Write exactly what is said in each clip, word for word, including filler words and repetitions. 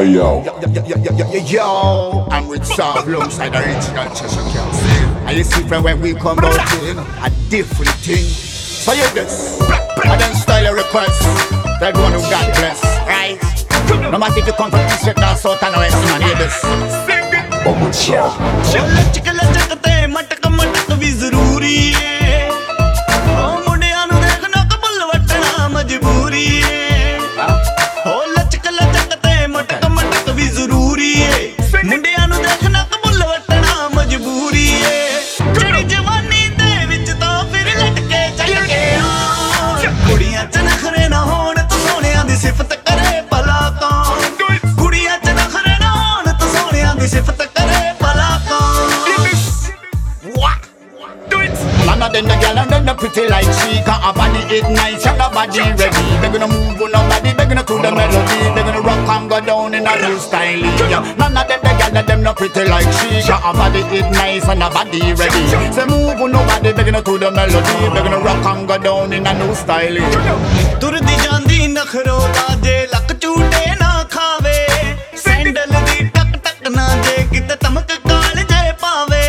Hey yo, Yo, yo, yo, yo, yo, yo, yo. I'm with Saab alongside the original Cheshire Cat. And you see from when we come out in a different thing. So you this, I then style a request. That one who got blessed, right? No matter if you come from east, north, south and west, man, hear this. I'm with Saab. लचक लचकते मटक मटक भी जरूरी है ओ मुंडियां नु देखना कबल वटना मजबूरी है ओ लचक लचकते मटक मटक भी जरूरी है मुंडियां नु देखना कबल वटना मजबूरी है जेड़ी जवानी दे विच तां फिर लटके चल के आ कुड़ियां च नखरे ना होण तू सोहणियां दी सिफत करे भला कौन कुड़ियां च नखरे ना होण तू सोहणियां दी सिफत None of them the girl and them the pretty like she. Cause her body is nice and her body ready. They gonna move on her body, they gonna to the melody. They gonna rock and go down in a new style. Yeah. None of them the girl and them no pretty like she. Cause her body is nice and her body ready. Say move on her body, they gonna to the melody. They gonna rock and go down in a new style. तुरदी जांदी नखरो लाजे luck चूटे ना खावे sandal दी टक टक ना जे किते तमक काल जे पावे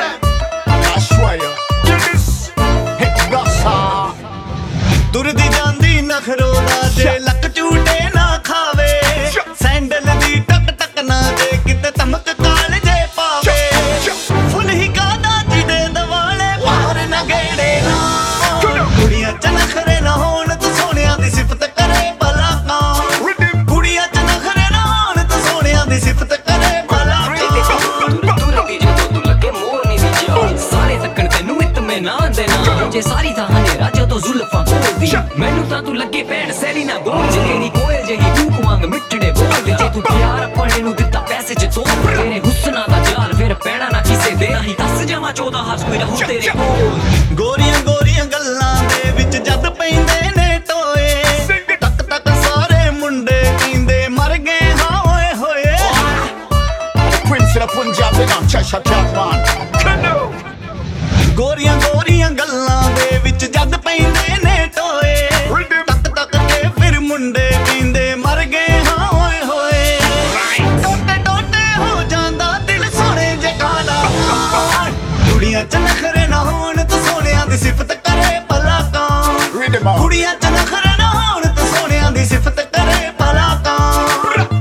तुरदी जांदी नखरो लाजे लक चूटे ना खावे सैंडल दी टक टक ना जे किते तमक काल जे पावे फुल ही कादा जिदे दवाले बाहर ना गेड़े ना कुड़ियां च नखरे ना होण तू सोहणियां दी सिफत करे भला कौन कुड़ियां च नखरे ना होण तू सोहणियां दी सिफत करे भला कौन तुरदी जदों तू लगे मोरनी दी जान सारे तक्कण तैनू मित में ना देना जे सारी था हनेरा जदों जुल्फां खोलदी मैनू तां तू लगे भैण सैली ना गोल जेड़ी कोयल जही कूक वांग मिठड़े बोल जे तू प्यार अपने नू दित्ता पैसे च तोड़ तेरे हुस्ना दा जाल फिर पैणा ना किसे दे नहीं दस जावां चौदह हस कोई रहू तेरे कोल गोरियां गोरियां गल्लां दे विच जद पैंदे ने टोए तक तक सारे मुंडे कींदे मर गए हां ओए होए Prince of the Punjab, big up Cheshire Cat man. गोरियां गोरियां गल्लां दे विच जद पैंदे ने टोए तक तक के फिर मुंडे कींदे मर गए हां ओए होए टोटे टोटे हो जांदा दिल सोहणे जे काला कुड़ियां च नखरे ना होण तू सोहणियां दी सिफत करे भला कौन कुड़ियां च नखरे ना होण तू सोहणियां दी सिफत करे भला कौन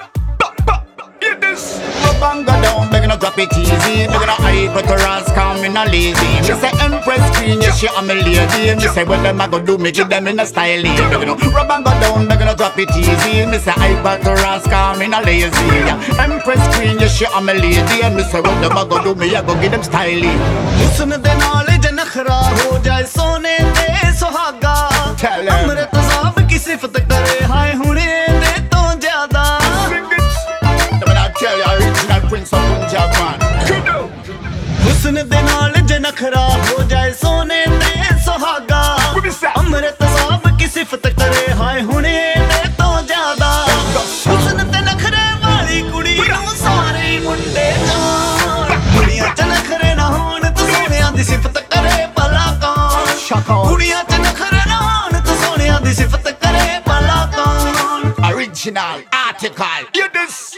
Bang go down, they gonna drop it easy. They gonna hype it to Ras, come in a lazy. Me say Empress Queen, yeah, she am a lady. Me say what them a go do, me give them in a style. They gonna rub and go down, they gonna drop it easy. Me say hype it to Ras, come in a lazy. Yeah. Empress Queen, yeah, she am a lady. And me say what them a go do, me a go give them style. हुस्न दे नाल जे नखरा हो जाए सोने ते सुहागा अमृत साहब की सिफत करे हाय हुणे दे तो ज्यादा Tell you, original Prince of Punjab man. हुस्न दे नाल जे नखरा हो जाए सोने ते सुहागा अमृत साहब की सिफत करे हाय हुणे दे तो ज्यादा हुस्न ते नखरे वाली कुड़ी नूं सारे मुंडे जान कुड़ियां च नखरे ना होण तू सोहणियां दी सिफत करे भला कौन कुड़ियां च नखरे ना होण तू सोहणियां दी सिफत करे भला कौन Original article. You this.